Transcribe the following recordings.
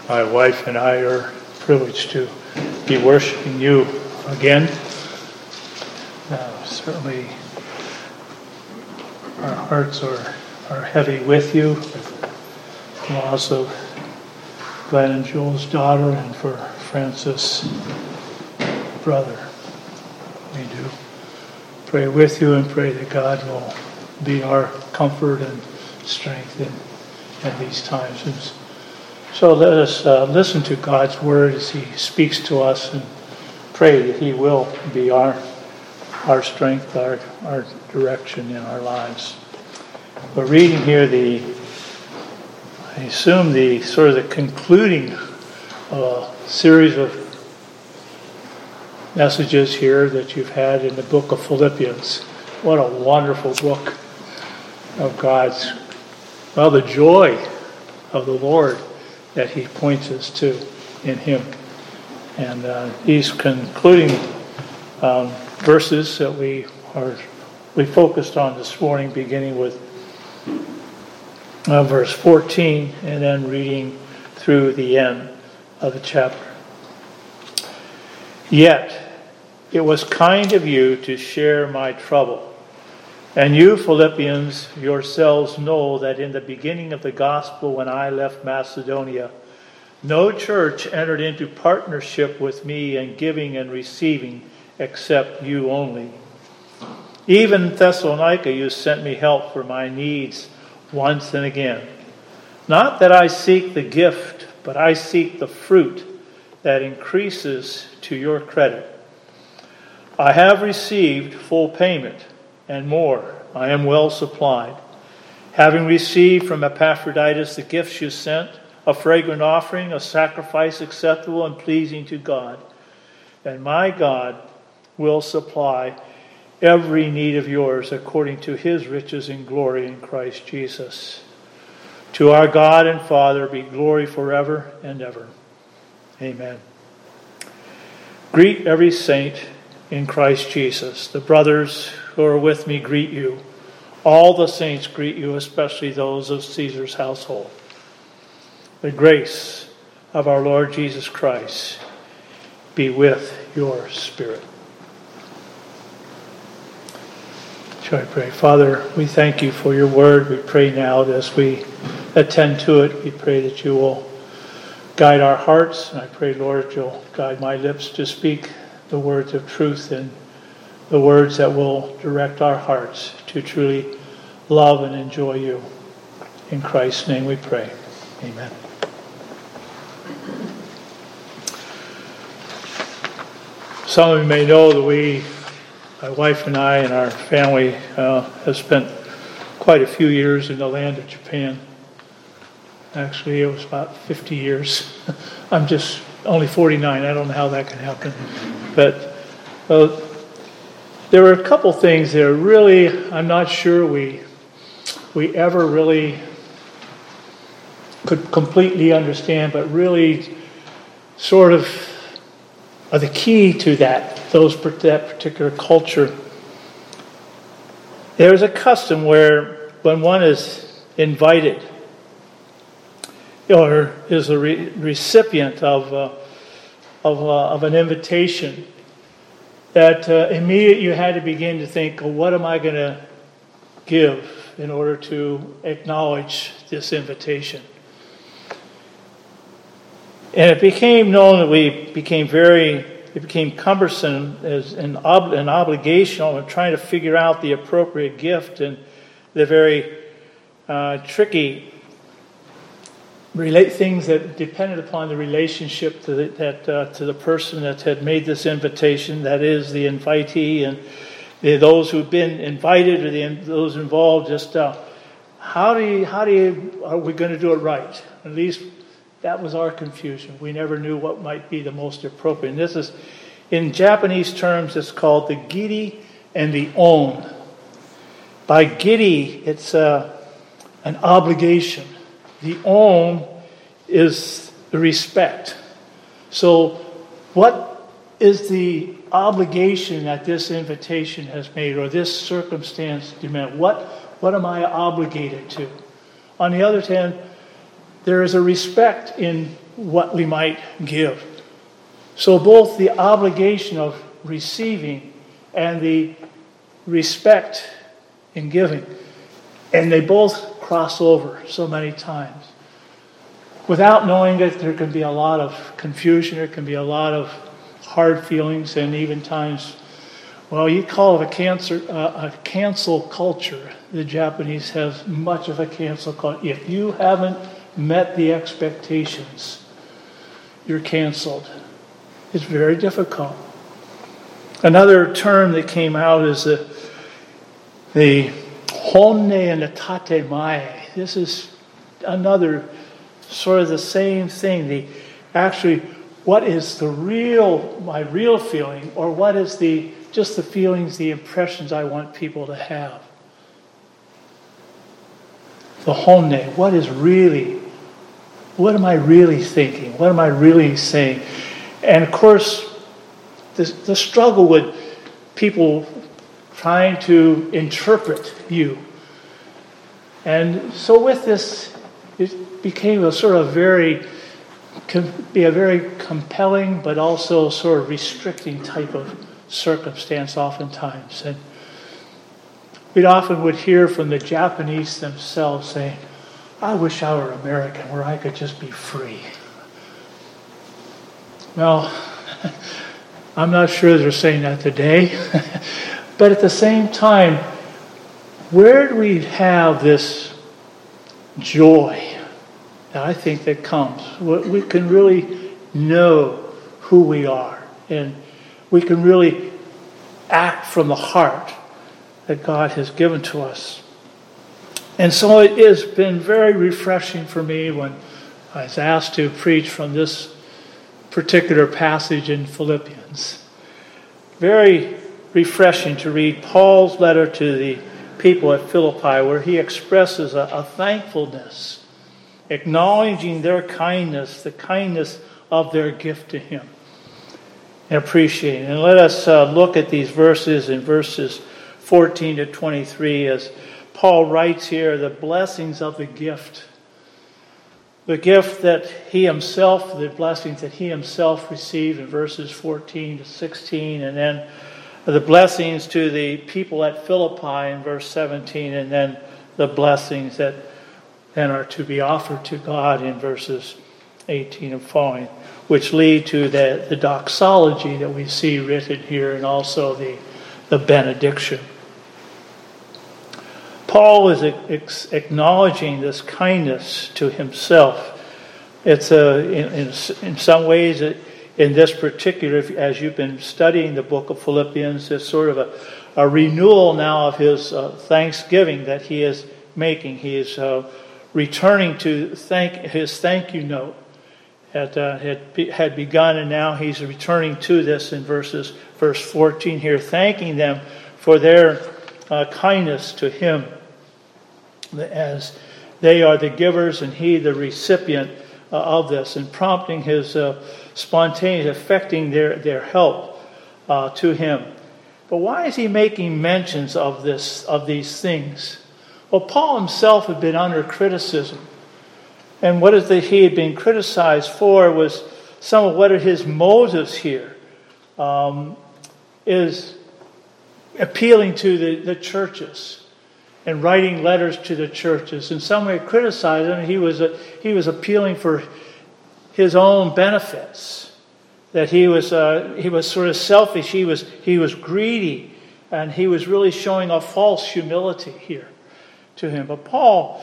My wife and I are privileged to be worshiping you again. Certainly our hearts are heavy with you. The loss of Glenn and Joel's daughter, and for Francis' brother. We do pray with you and pray that God will be our comfort and strength in these times. And so let us listen to God's word as he speaks to us, and pray that he will be our strength, our direction in our lives. We're reading here I assume the concluding series of messages here that you've had in the book of Philippians. What a wonderful book of God's, the joy of the Lord that he points us to in him. And these concluding verses that we focused on this morning, beginning with verse 14 and then reading through the end of the chapter. Yet it was kind of you to share my trouble. And you, Philippians, yourselves know that in the beginning of the gospel, when I left Macedonia, no church entered into partnership with me in giving and receiving except you only. Even in Thessalonica you sent me help for my needs once and again. Not that I seek the gift, but I seek the fruit that increases to your credit. I have received full payment, and more. I am well supplied. Having received from Epaphroditus the gifts you sent, a fragrant offering, a sacrifice acceptable and pleasing to God. And my God will supply every need of yours according to his riches and glory in Christ Jesus. To our God and Father be glory forever and ever. Amen. Greet every saint in Christ Jesus. The brothers who are with me greet you. All the saints greet you, especially those of Caesar's household. The grace of our Lord Jesus Christ be with your spirit. Shall I pray? Father, we thank you for your word. We pray now that as we attend to it, we pray that you will guide our hearts. And I pray, Lord, you'll guide my lips to speak the words of truth and the words that will direct our hearts to truly love and enjoy you. In Christ's name we pray. Amen. Some of you may know that my wife and I and our family have spent quite a few years in the land of Japan. Actually, it was about 50 years. I'm just only 49. I don't know how that can happen. But there were a couple things there really, I'm not sure we ever really could completely understand, but really sort of are the key to that particular culture. There's a custom where when one is invited or is a recipient of an invitation, that immediately you had to begin to think, well, what am I going to give in order to acknowledge this invitation? And it became known that it became cumbersome as an obligation of trying to figure out the appropriate gift, and the very tricky things that depended upon the relationship to the person that had made this invitation, that is the invitee, and those who've been invited or those involved. Just are we going to do it right? At least that was our confusion. We never knew what might be the most appropriate. And this is, in Japanese terms, it's called the giri and the on. By giri, it's an obligation. The on is the respect. So what is the obligation that this invitation has made, or this circumstance demand? What am I obligated to? On the other hand, there is a respect in what we might give. So both the obligation of receiving and the respect in giving, and they both cross over so many times. Without knowing it, there can be a lot of confusion, there can be a lot of hard feelings, and even times, well, you call it a cancel culture. The Japanese have much of a cancel culture. If you haven't met the expectations, you're canceled. It's very difficult. Another term that came out is the honne and the tatemae. This is another sort of the same thing. What is my real feeling, or what is just the feelings, the impressions I want people to have? The honne, what am I really thinking? What am I really saying? And of course, the struggle with people trying to interpret you. And so with this, it became a very compelling but also sort of restricting type of circumstance oftentimes. And we often would hear from the Japanese themselves saying, I wish I were American where I could just be free. Well, I'm not sure they're saying that today. But at the same time, where do we have this joy that I think that comes? We can really know who we are, and we can really act from the heart that God has given to us. And so it has been very refreshing for me when I was asked to preach from this particular passage in Philippians. Very refreshing to read Paul's letter to the people at Philippi, where he expresses a thankfulness, acknowledging their kindness, the kindness of their gift to him, and appreciating. And let us look at these verses in verses 14 to 23 as Paul writes here the blessings of the gift. The gift that he himself, the blessings that he himself received in verses 14 to 16, and then the blessings to the people at Philippi in verse 17, and then the blessings that then are to be offered to God in verses 18 and following, which lead to the doxology that we see written here, and also the benediction. Paul is acknowledging this kindness to himself. It's in some ways, in this particular, as you've been studying the book of Philippians, it's sort of a renewal now of his thanksgiving that he is making. He is returning to his thank you note that had begun, and now he's returning to this in verse 14 here, thanking them for their kindness to him, as they are the givers and he the recipient of this, and prompting his spontaneous, affecting their help to him. But why is he making mentions of these things? Well, Paul himself had been under criticism, and what is that he had been criticized for was some of what are his motives here, is appealing to the churches and writing letters to the churches. In some way criticizing him. He was appealing for his own benefits. That he was sort of selfish. He was greedy, and he was really showing a false humility here to him. But Paul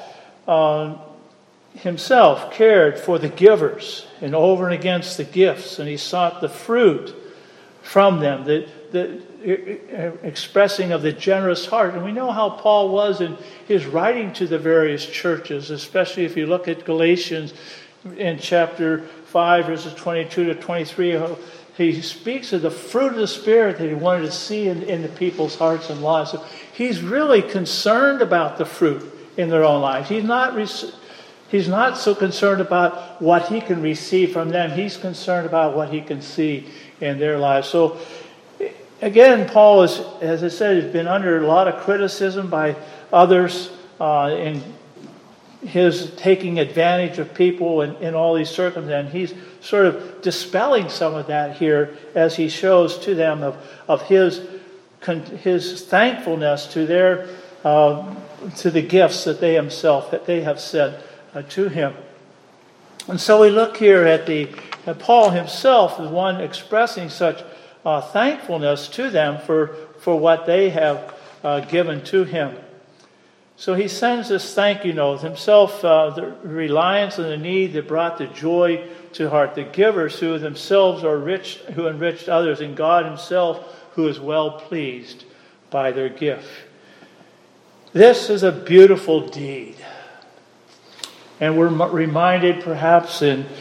himself cared for the givers and over and against the gifts, and he sought the fruit from them, the expressing of the generous heart. And we know how Paul was in his writing to the various churches, especially if you look at Galatians in chapter 5, verses 22 to 23. He speaks of the fruit of the Spirit that he wanted to see in the people's hearts and lives. So he's really concerned about the fruit in their own lives. He's not so concerned about what he can receive from them. He's concerned about what he can see in their lives. So again, Paul is, as I said, has been under a lot of criticism by others in his taking advantage of people in all these circumstances. He's sort of dispelling some of that here as he shows to them of his thankfulness to their to the gifts that they have sent to him. And so we look here at Paul himself as one expressing such thankfulness to them for what they have given to him. So he sends this thank you note. Himself, the reliance and the need that brought the joy to heart. The givers who themselves are rich, who enriched others, and God himself who is well pleased by their gift. This is a beautiful deed. And we're reminded perhaps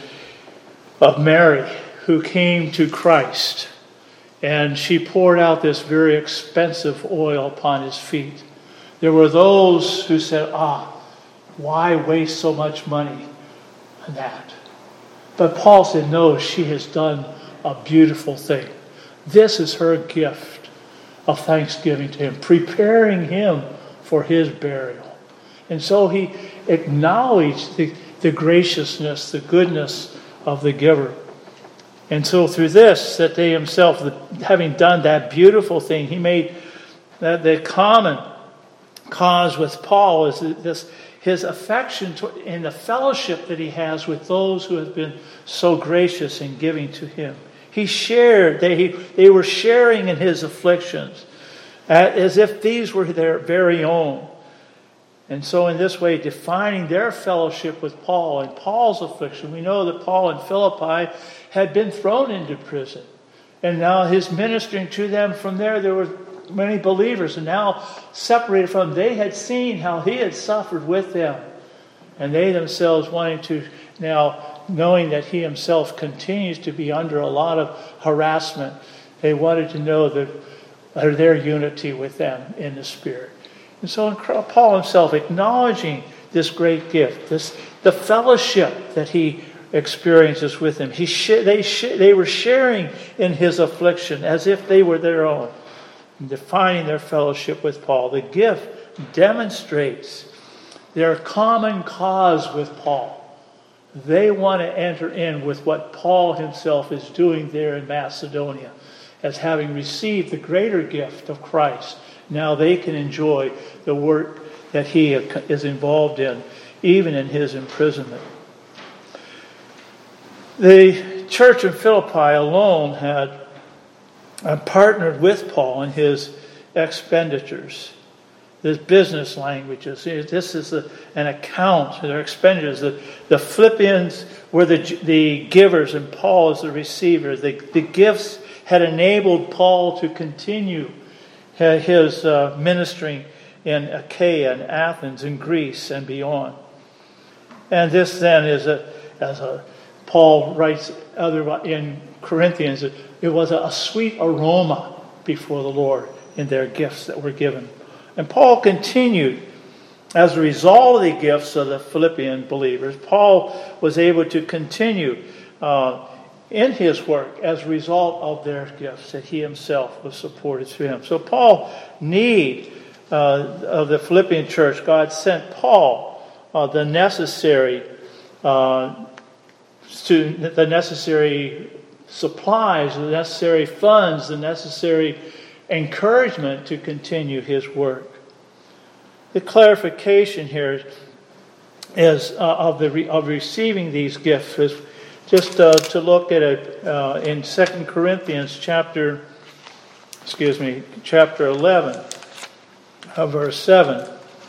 of Mary, who came to Christ. And she poured out this very expensive oil upon his feet. There were those who said, why waste so much money on that? But Paul said, no, she has done a beautiful thing. This is her gift of thanksgiving to him, preparing him for his burial. And so he acknowledged the graciousness, the goodness of the giver. And so through this, that they himself, having done that beautiful thing, he made that the common cause with Paul is his affection and the fellowship that he has with those who have been so gracious in giving to him. He shared, they were sharing in his afflictions as if these were their very own. And so in this way, defining their fellowship with Paul and Paul's affliction. We know that Paul in Philippi had been thrown into prison. And now his ministering to them from there were many believers. And now separated from them, they had seen how he had suffered with them. And they themselves wanting to now, knowing that he himself continues to be under a lot of harassment, they wanted to know that their unity with them in the Spirit. And so Paul himself acknowledging this great gift, the fellowship that he experiences with him. They were sharing in his affliction as if they were their own, and defining their fellowship with Paul. The gift demonstrates their common cause with Paul. They want to enter in with what Paul himself is doing there in Macedonia, as having received the greater gift of Christ. Now they can enjoy the work that he is involved in, even in his imprisonment. The church in Philippi alone had partnered with Paul in his expenditures, his business languages. This is an account of their expenditures. The Philippians were the givers and Paul is the receiver. The gifts had enabled Paul to continue his ministering in Achaia and Athens and Greece and beyond. And this then is Paul writes in Corinthians, it was a sweet aroma before the Lord in their gifts that were given. And Paul continued, as a result of the gifts of the Philippian believers, Paul was able to continue in his work as a result of their gifts that he himself was supported through him. So Paul need of the Philippian church, God sent Paul the necessary supplies, the necessary funds, the necessary encouragement to continue his work. The clarification here is of receiving these gifts is just to look at it in 2 Corinthians chapter 11, verse 7.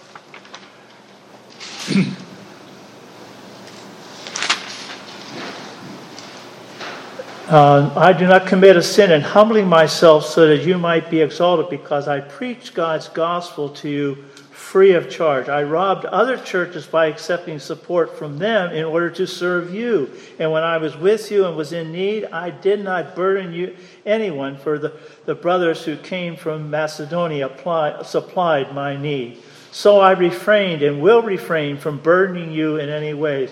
I do not commit a sin in humbling myself so that you might be exalted, because I preach God's gospel to you free of charge. I robbed other churches by accepting support from them in order to serve you. And when I was with you and was in need, I did not burden anyone, for the brothers who came from Macedonia supplied my need. So I refrained and will refrain from burdening you in any way.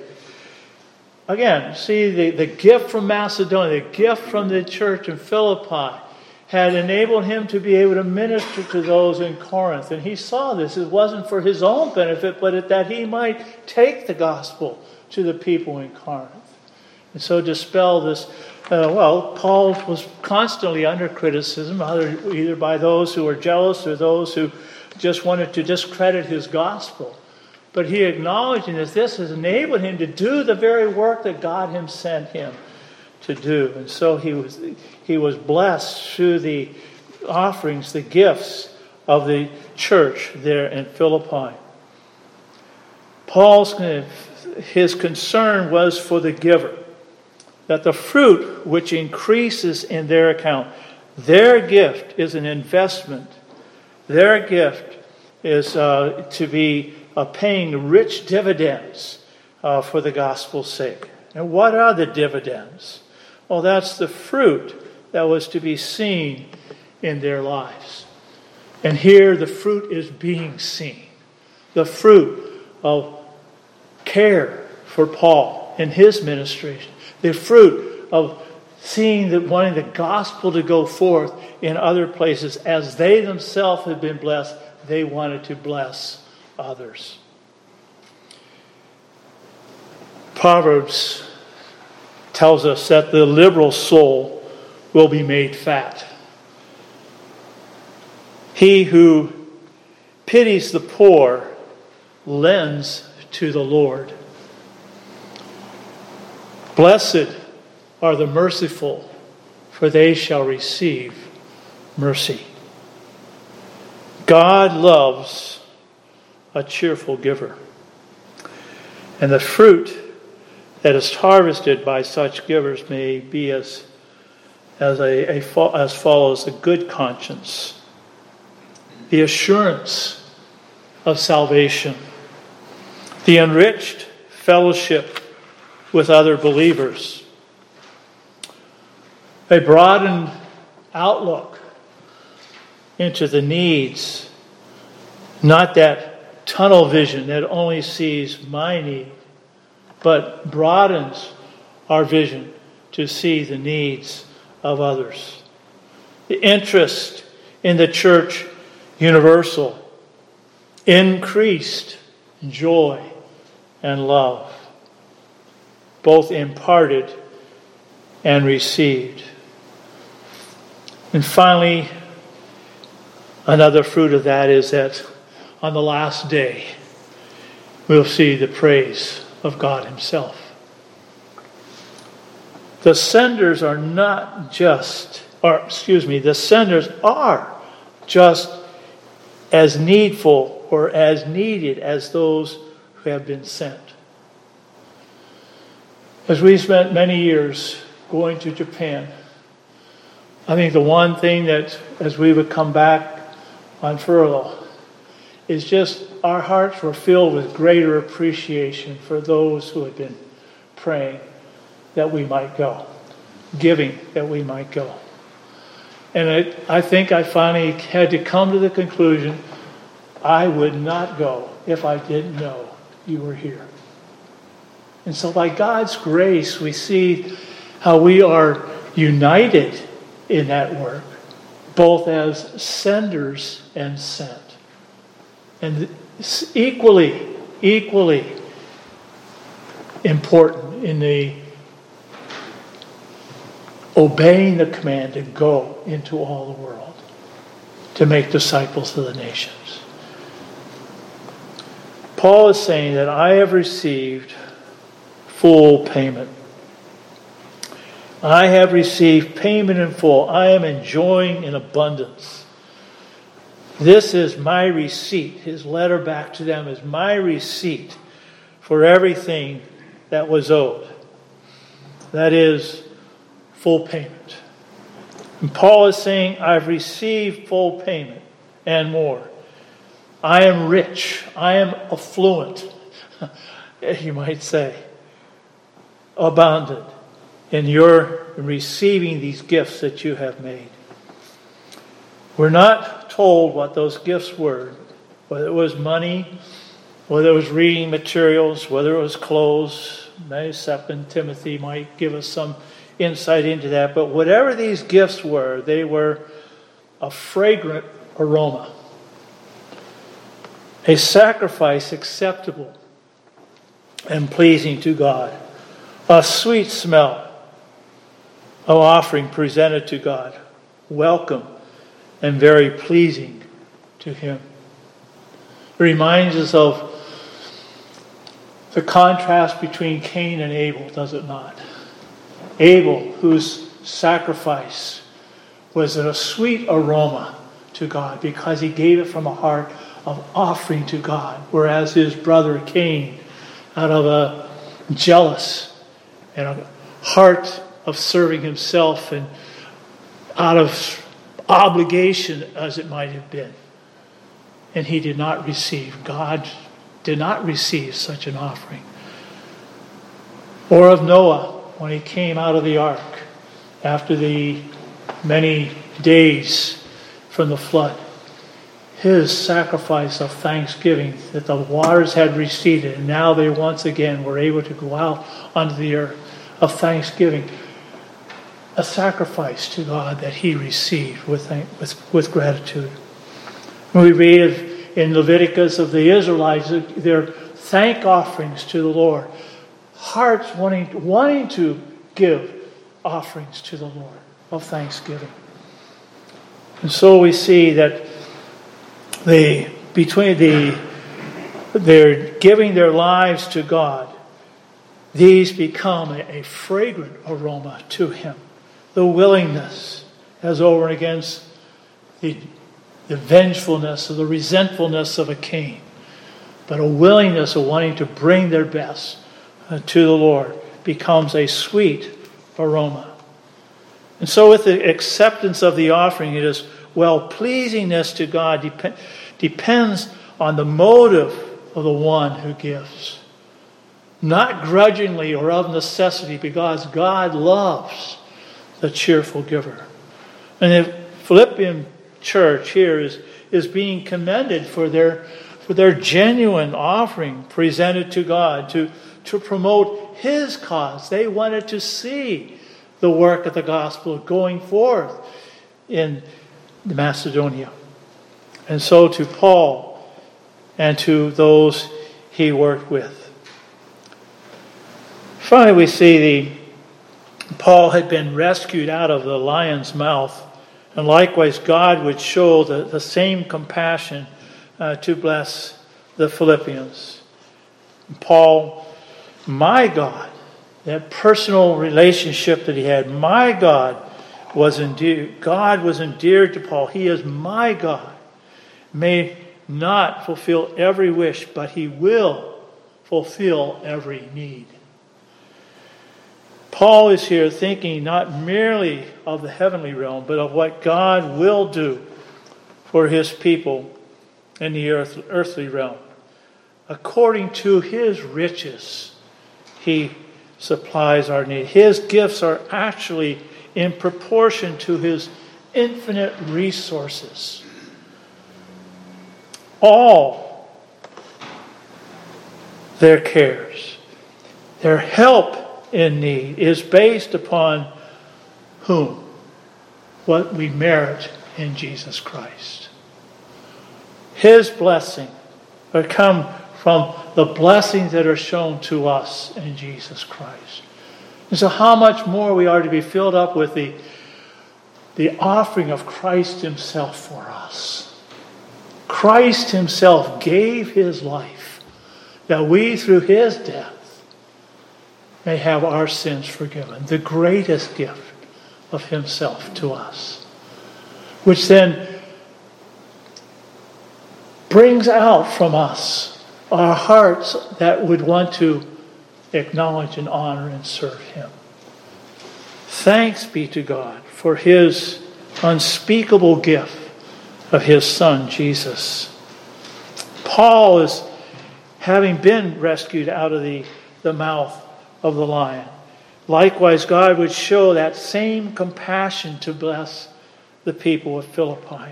Again, see the gift from Macedonia, the gift from the church in Philippi, had enabled him to be able to minister to those in Corinth. And he saw this. It wasn't for his own benefit, but that he might take the gospel to the people in Corinth. And so dispel this. Paul was constantly under criticism, either by those who were jealous or those who just wanted to discredit his gospel. But he acknowledging that this has enabled him to do the very work that God sent him to do. And so he was blessed through the offerings, the gifts of the church there in Philippi. His concern was for the giver, that the fruit which increases in their account, their gift is an investment. Their gift is to be paying rich dividends for the gospel's sake. And what are the dividends? Well, that's the fruit that was to be seen in their lives. And here the fruit is being seen. The fruit of care for Paul in his ministration. The fruit of wanting the gospel to go forth in other places. As they themselves had been blessed, they wanted to bless others. Proverbs tells us that the liberal soul will be made fat. He who pities the poor lends to the Lord. Blessed are the merciful, for they shall receive mercy. God loves a cheerful giver. And the fruit that is harvested by such givers may be as follows: a good conscience, the assurance of salvation, the enriched fellowship with other believers, a broadened outlook into the needs, not that tunnel vision that only sees my need, but broadens our vision to see the needs of others. The interest in the church universal, increased joy and love, both imparted and received. And finally, another fruit of that is that on the last day, we'll see the praise of God Himself. The senders are just as needful or as needed as those who have been sent. As we spent many years going to Japan, I think the one thing that, as we would come back on furlough, is just our hearts were filled with greater appreciation for those who had been praying that we might go, giving that we might go. And I think I finally had to come to the conclusion, I would not go if I didn't know you were here. And so by God's grace, we see how we are united in that work, both as senders and sent. And equally important in the obeying the command to go into all the world, to make disciples of the nations. Paul is saying that I have received full payment. I have received payment in full. I am enjoying in abundance. This is my receipt. His letter back to them is my receipt for everything that was owed. That is full payment. And Paul is saying, I've received full payment and more. I am rich. I am affluent, you might say, abundant in your receiving these gifts that you have made. We're not told what those gifts were, whether it was money, whether it was reading materials, whether it was clothes. Maybe 2 Timothy might give us some insight into that. But whatever these gifts were, they were a fragrant aroma, a sacrifice acceptable and pleasing to God, a sweet smell, an offering presented to God, welcome and very pleasing to Him. It reminds us of the contrast between Cain and Abel, does it not? Abel, whose sacrifice was a sweet aroma to God because he gave it from a heart of offering to God, whereas his brother Cain, out of a jealous and a heart of serving himself and out of obligation, as it might have been, and he did not receive. God did not receive such an offering. Or of Noah, when he came out of the ark after the many days from the flood, his sacrifice of thanksgiving that the waters had receded and now they once again were able to go out onto the earth, of thanksgiving, a sacrifice to God that he received with gratitude. We read in Leviticus of the Israelites, their thank offerings to the Lord, hearts wanting to give offerings to the Lord of thanksgiving. And so we see that they're giving their lives to God, these become a fragrant aroma to Him. The willingness as over and against the vengefulness or the resentfulness of a Cain, but a willingness of wanting to bring their best to the Lord becomes a sweet aroma. And so with the acceptance of the offering, it is well-pleasingness to God depends on the motive of the one who gives. Not grudgingly or of necessity, because God loves the cheerful giver. And the Philippian church here is being commended for their genuine offering presented to God to promote His cause. They wanted to see the work of the gospel going forth in Macedonia. And so to Paul and to those he worked with. Finally, we see Paul had been rescued out of the lion's mouth, and likewise God would show the same compassion to bless the Philippians. Paul, my God, that personal relationship that he had, my God was endeared to Paul. He is my God. May not fulfill every wish, but He will fulfill every need. Paul is here thinking not merely of the heavenly realm, but of what God will do for His people in the earthly realm. According to His riches, He supplies our need. His gifts are actually in proportion to His infinite resources. All their cares, their help in need is based upon whom? What we merit in Jesus Christ. His blessing will come from the blessings that are shown to us in Jesus Christ. And so how much more we are to be filled up with the offering of Christ Himself for us. Christ Himself gave His life that we, through His death, may have our sins forgiven. The greatest gift of Himself to us. Which then brings out from us our hearts that would want to acknowledge and honor and serve Him. Thanks be to God for His unspeakable gift of His Son, Jesus. Paul is, having been rescued out of the mouth of the lion, likewise God would show that same compassion to bless the people of Philippi.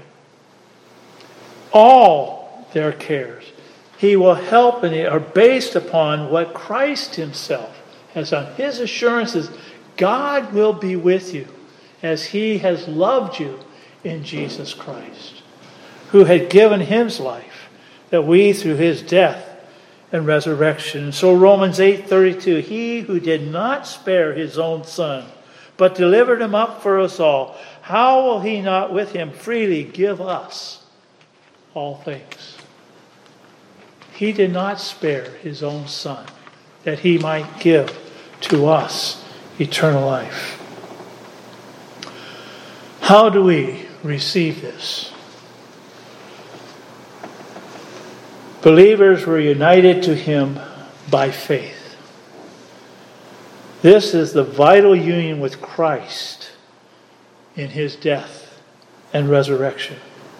All their cares He will help, and they are based upon what Christ Himself has done. His assurances, God will be with you as He has loved you in Jesus Christ, who had given his life, that we through his death and resurrection. And so Romans 8:32, he who did not spare his own son, but delivered him up for us all, how will he not with him freely give us all things? He did not spare his own son, that he might give to us eternal life. How do we receive this? Believers were united to him by faith. This is the vital union with Christ in his death and resurrection.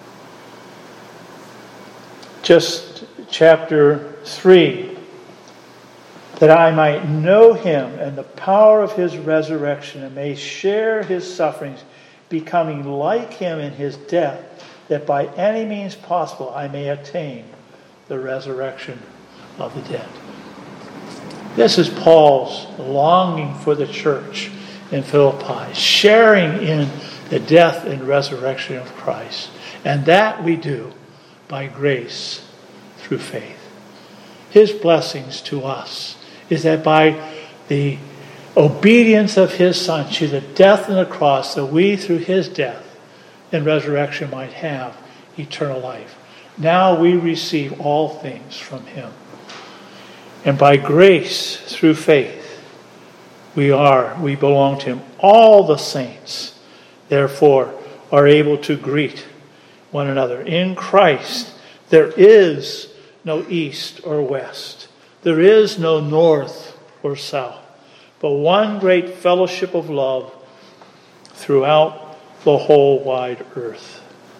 Just chapter 3, that I might know him and the power of his resurrection and may share his sufferings, becoming like him in his death, that by any means possible I may attain the resurrection of the dead. This is Paul's longing for the church in Philippi, sharing in the death and resurrection of Christ. And that we do by grace through faith. His blessings to us is that by the obedience of his Son to the death and the cross, that we through his death and resurrection might have eternal life. Now we receive all things from him. And by grace through faith, we belong to him. All the saints, therefore, are able to greet one another. In Christ, there is no east or west. There is no north or south, but one great fellowship of love throughout the whole wide earth.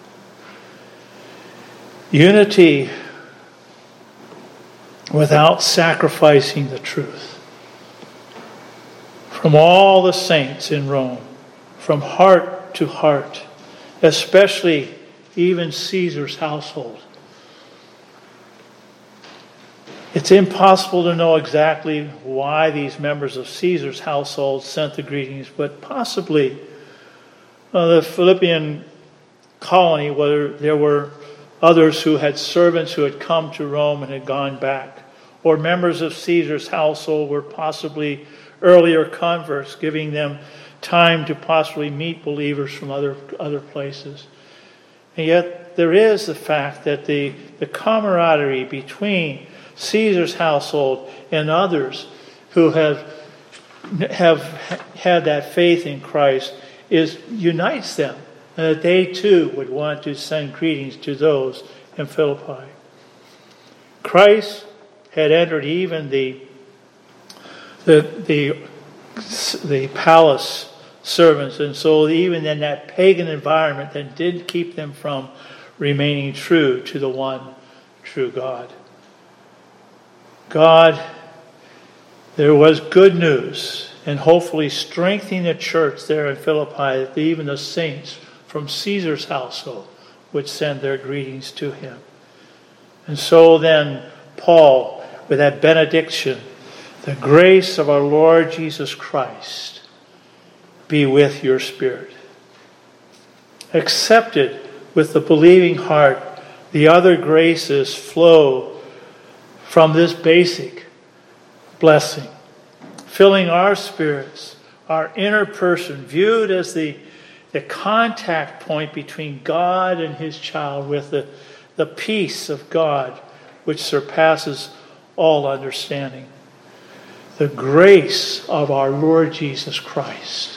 Unity without sacrificing the truth. From all the saints in Rome, from heart to heart, especially even Caesar's household. It's impossible to know exactly why these members of Caesar's household sent the greetings, but possibly the Philippian colony, whether there were others who had servants who had come to Rome and had gone back, or members of Caesar's household were possibly earlier converts, giving them time to possibly meet believers from other places. And yet there is the fact that the camaraderie between Caesar's household and others who have had that faith in Christ unites them, and that they too would want to send greetings to those in Philippi. Christ had entered even the palace servants, and so even in that pagan environment, that did keep them from remaining true to the one true God. There was good news, and hopefully strengthening the church there in Philippi, that even the saints from Caesar's household would send their greetings to him. And so then Paul, with that benediction, the grace of our Lord Jesus Christ be with your spirit. Accepted with the believing heart, the other graces flow from this basic blessing, filling our spirits, our inner person, viewed as the contact point between God and his child, with the peace of God which surpasses all understanding. The grace of our Lord Jesus Christ.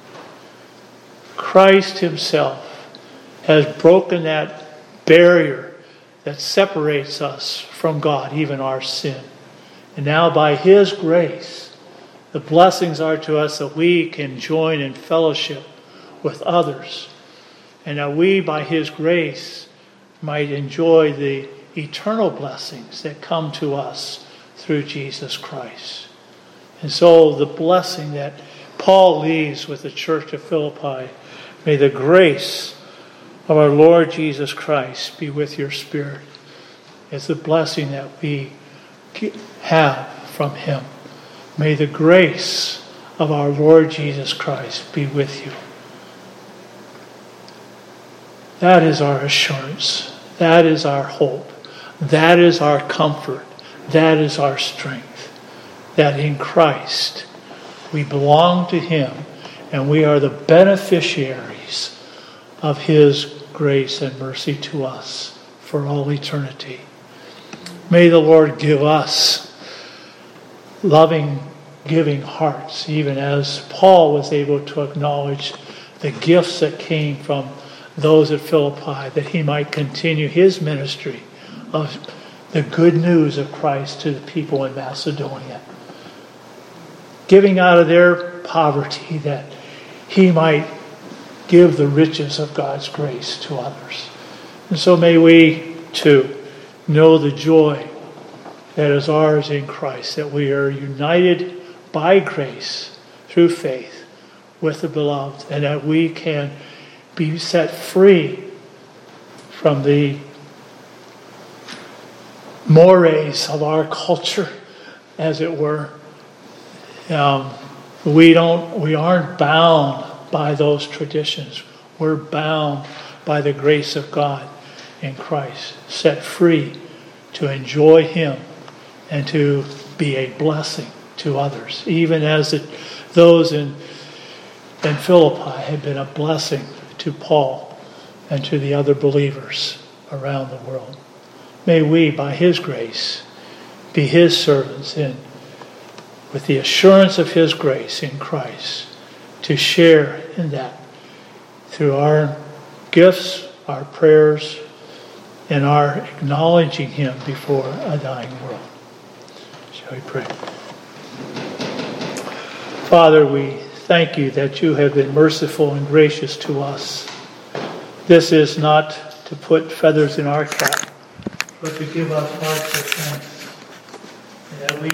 Christ himself has broken that barrier that separates us from God, even our sin. And now by his grace, the blessings are to us that we can join in fellowship with others, and that we, by his grace, might enjoy the eternal blessings that come to us through Jesus Christ. And so the blessing that Paul leaves with the church of Philippi, may the grace of our Lord Jesus Christ be with your spirit. It's the blessing that we have from him. May the grace of our Lord Jesus Christ be with you. That is our assurance. That is our hope. That is our comfort. That is our strength. That in Christ we belong to Him and we are the beneficiaries of His grace and mercy to us for all eternity. May the Lord give us loving, giving hearts, even as Paul was able to acknowledge the gifts that came from those at Philippi, that he might continue his ministry of the good news of Christ to the people in Macedonia. Giving out of their poverty that he might give the riches of God's grace to others. And so may we too know the joy that is ours in Christ, that we are united by grace through faith with the beloved, and that we can be set free from the mores of our culture, as it were. We aren't bound by those traditions. We're bound by the grace of God in Christ, set free to enjoy Him and to be a blessing to others, even as those in Philippi had been a blessing to Paul and to the other believers around the world. May we, by His grace, be His servants with the assurance of His grace in Christ, to share in that through our gifts, our prayers, and our acknowledging Him before a dying world. Shall we pray? Father, we thank You that You have been merciful and gracious to us. This is not to put feathers in our cap, but to give us hearts of thanks, and that we